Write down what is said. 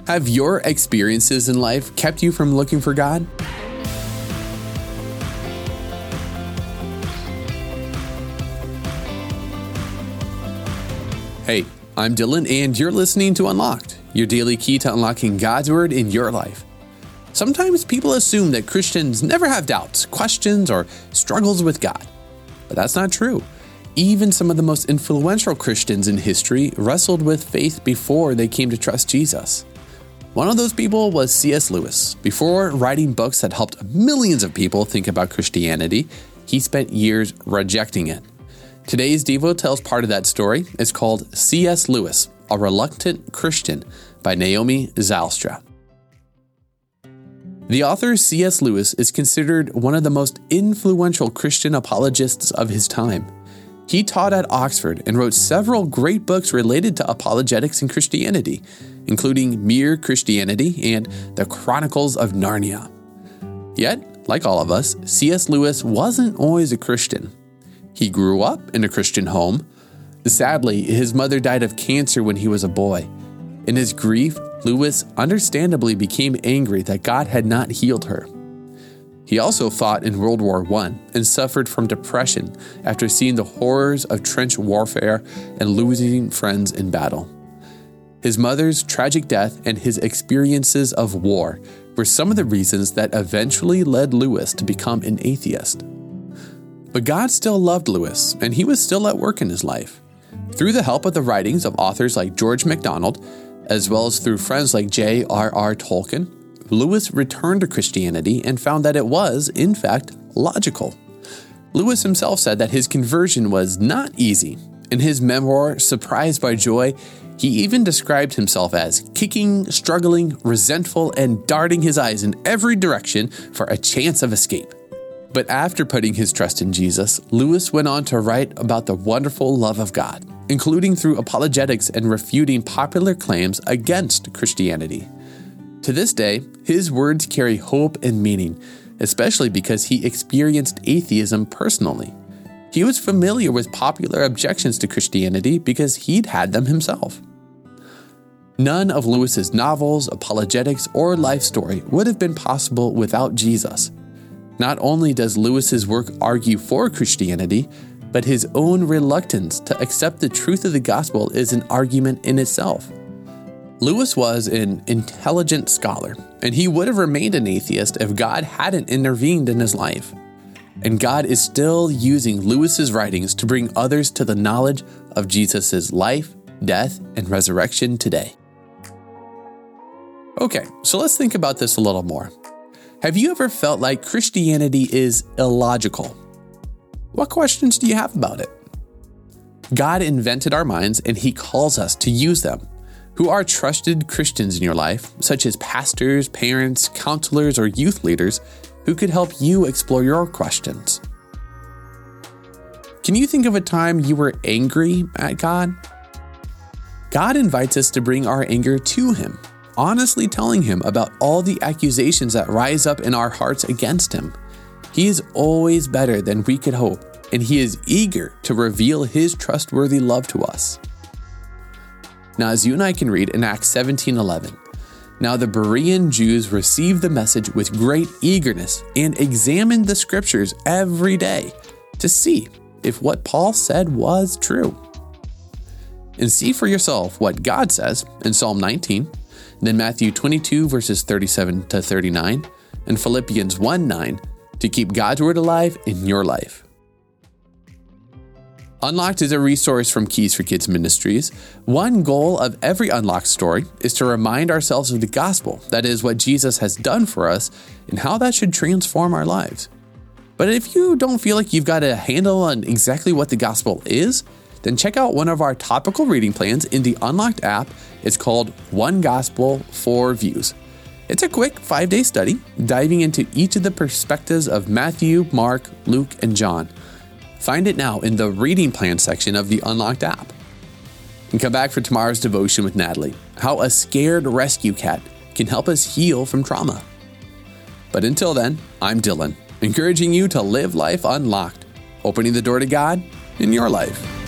Have your experiences in life kept you from looking for God? Hey, I'm Dylan, and you're listening to Unlocked, your daily key to unlocking God's Word in your life. Sometimes people assume that Christians never have doubts, questions, or struggles with God. But that's not true. Even some of the most influential Christians in history wrestled with faith before they came to trust Jesus. One of those people was C.S. Lewis. Before writing books that helped millions of people think about Christianity, he spent years rejecting it. Today's Devo tells part of that story. It's called C.S. Lewis, A Reluctant Christian by Naomi Zylstra. The author C.S. Lewis is considered one of the most influential Christian apologists of his time. He taught at Oxford and wrote several great books related to apologetics and Christianity, including Mere Christianity and The Chronicles of Narnia. Yet, like all of us, C.S. Lewis wasn't always a Christian. He grew up in a Christian home. Sadly, his mother died of cancer when he was a boy. In his grief, Lewis understandably became angry that God had not healed her. He also fought in World War I and suffered from depression after seeing the horrors of trench warfare and losing friends in battle. His mother's tragic death and his experiences of war were some of the reasons that eventually led Lewis to become an atheist. But God still loved Lewis, and he was still at work in his life. Through the help of the writings of authors like George MacDonald, as well as through friends like J.R.R. Tolkien, Lewis returned to Christianity and found that it was, in fact, logical. Lewis himself said that his conversion was not easy. In his memoir, Surprised by Joy, he even described himself as kicking, struggling, resentful, and darting his eyes in every direction for a chance of escape. But after putting his trust in Jesus, Lewis went on to write about the wonderful love of God, including through apologetics and refuting popular claims against Christianity. To this day, his words carry hope and meaning, especially because he experienced atheism personally. He was familiar with popular objections to Christianity because he'd had them himself. None of Lewis's novels, apologetics, or life story would have been possible without Jesus. Not only does Lewis's work argue for Christianity, but his own reluctance to accept the truth of the gospel is an argument in itself. Lewis was an intelligent scholar, and he would have remained an atheist if God hadn't intervened in his life. And God is still using Lewis's writings to bring others to the knowledge of Jesus' life, death, and resurrection today. Okay, so let's think about this a little more. Have you ever felt like Christianity is illogical? What questions do you have about it? God invented our minds, and he calls us to use them. Who are trusted Christians in your life, such as pastors, parents, counselors, or youth leaders, who could help you explore your questions? Can you think of a time you were angry at God? God invites us to bring our anger to him, honestly telling him about all the accusations that rise up in our hearts against him. He is always better than we could hope, and he is eager to reveal his trustworthy love to us. Now, as you and I can read in Acts 17:11, now the Berean Jews received the message with great eagerness and examined the scriptures every day to see if what Paul said was true. And see for yourself what God says in Psalm 19, then Matthew 22 verses 37 to 39, and Philippians 1:9 to keep God's word alive in your life. Unlocked is a resource from Keys for Kids Ministries. One goal of every Unlocked story is to remind ourselves of the gospel, that is, what Jesus has done for us and how that should transform our lives. But if you don't feel like you've got a handle on exactly what the gospel is, then check out one of our topical reading plans in the Unlocked app. It's called One Gospel, 4 Views. It's a quick 5-day study diving into each of the perspectives of Matthew, Mark, Luke, and John. Find it now in the reading plan section of the Unlocked app. And come back for tomorrow's devotion with Natalie, how a scared rescue cat can help us heal from trauma. But until then, I'm Dylan, encouraging you to live life unlocked, opening the door to God in your life.